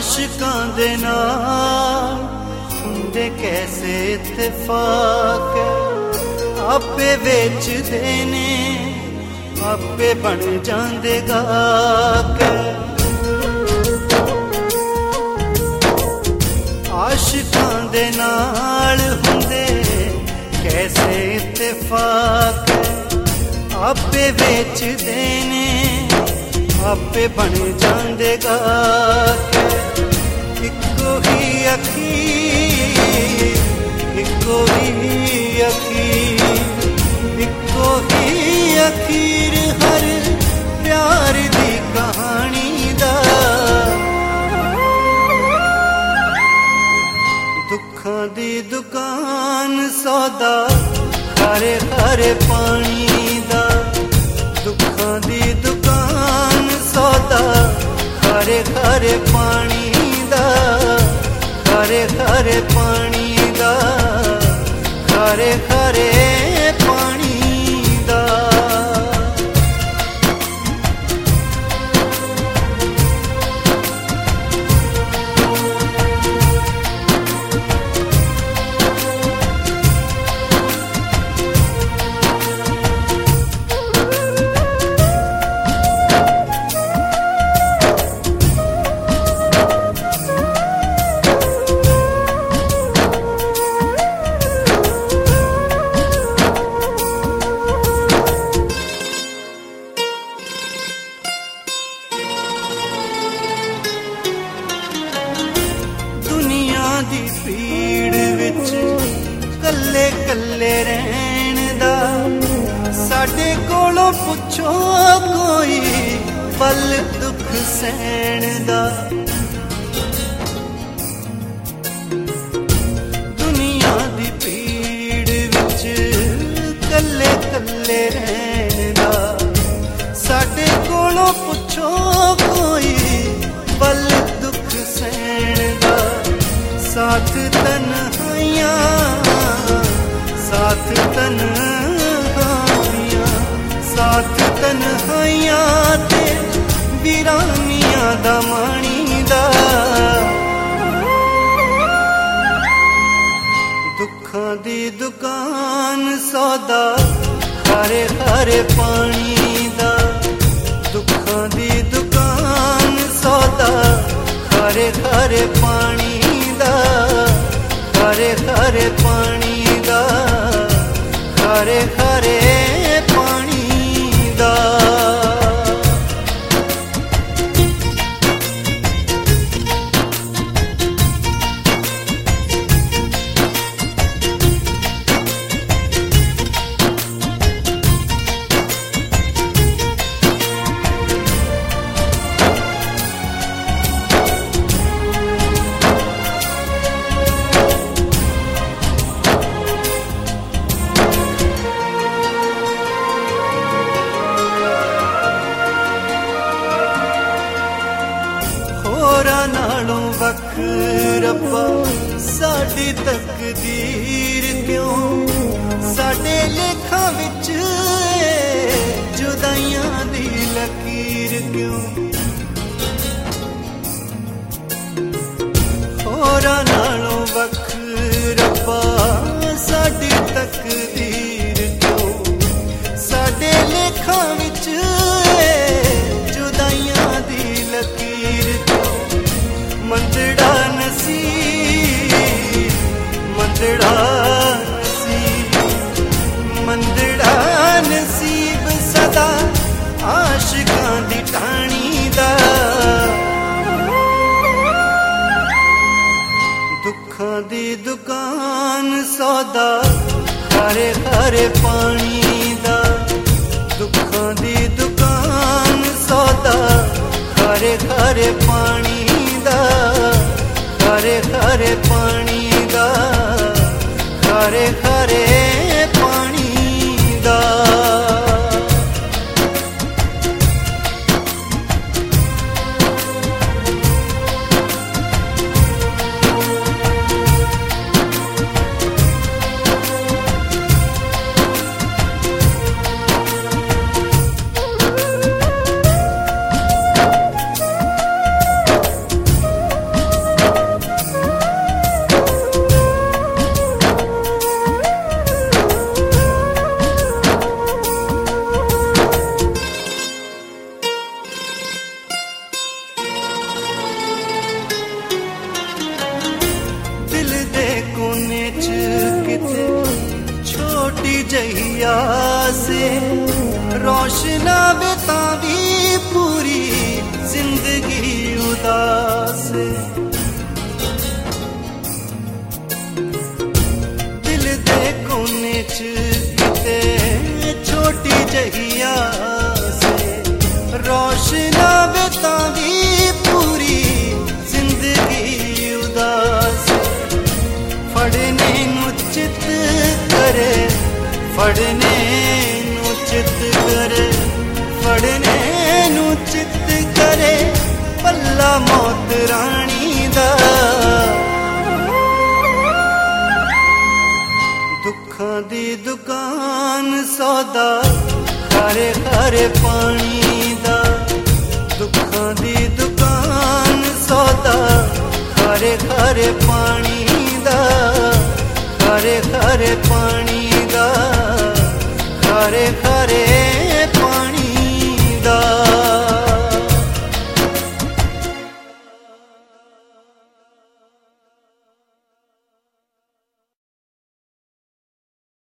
आशिकां दे नाल हुंदे कैसे इत्तेफाक आपे वेचदे ने आपे बन जांदे गाहक आशिकां दे नाल हुंदे कैसे इत्तेफाक आपे वेचदे ने आपे बन जांदे गाहक इक्को ही अखीर इक्को ही अखीर हर प्यार दी कहानी दा दुखां दी दुकान सौदा खारे खारे पानी दा दुखां दी दुकान सौदा खारे खारे पानी दा खारे खारे पानी दा खारे खारे पानी दा दी पीड़ विच कल्ले कल्ले रहन दा साडे कोलों पुछो कोई पल दुख सहन दा दुनिया दी पीड़ विच कल्ले कल्ले रहन दा साडे कोलों पुछो कोई पल दुख सहन दा साथ तन्हाइयां साथ तन्हाइयां साथ तन्हाइयां ते वीरानियां दा माणी दा दुखां दी दुकान सौदा खारे खारे पानी दा दुखां दी दुकान सौदा खारे खारे पानी खारे खारे पानी दा खारे खारे पानी दा होरां नालों वख रब्बा साडी तकदीर क्यों साडे लेखां विच जुदाइयां दी लकीर क्यों होरां नालों वख रब्बा साडी तकदीर क्यों साडे लेखां विच जुदाइयां दी लकीर मंदड़ा नसीब मंदड़ा नसीब सदा आशिकां दी टाणी दा दुखां दी दुकान सौदा खारे खारे पानी दा दुखां दी दुकान सौदा खारे खारे पानी खारे खारे पानी दा खारे खारे पानी दा रोशना बितावी पूरी जिंदगी उदास दिल दे कोने च किते छोटी जहिया से रोशना बितावी पूरी जिंदगी उदास फड़ने नु चित करे फड़ने नु चित करे फड़ने नु चित करे पल्ला मौत रानी दा दुखां दी दुकान सौदा खारे खारे पानी दा दुखां दी दुकान सौदा खारे खारे पानी दा खारे खारे पानी दा खारे